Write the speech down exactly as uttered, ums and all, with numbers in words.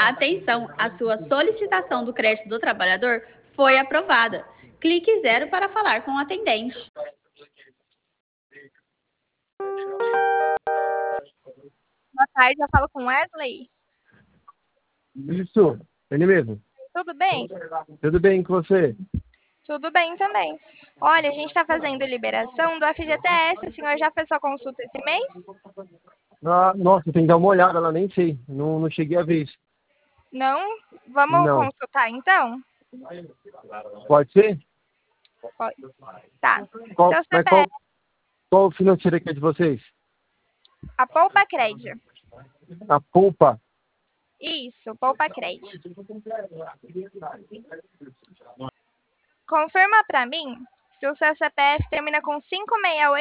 Atenção, a sua solicitação do crédito do trabalhador foi aprovada. Clique zero para falar com o atendente. Boa tarde, eu falo com Wesley. Isso, ele mesmo. Tudo bem? Tudo bem com você? Tudo bem também. Olha, a gente está fazendo liberação do F G T S. O senhor já fez sua consulta esse mês? Ah, nossa, tem que dar uma olhada lá, nem sei. Não, não cheguei a ver isso. Não? Vamos Não. consultar então? Pode ser? Pode. Tá. Qual, Seu mas qual, C P F, qual financeira que é de vocês? a Poupa Crédito. A Poupa? Isso, Poupa Crédito. Confirma para mim se o seu C P F termina com cinco seis oito.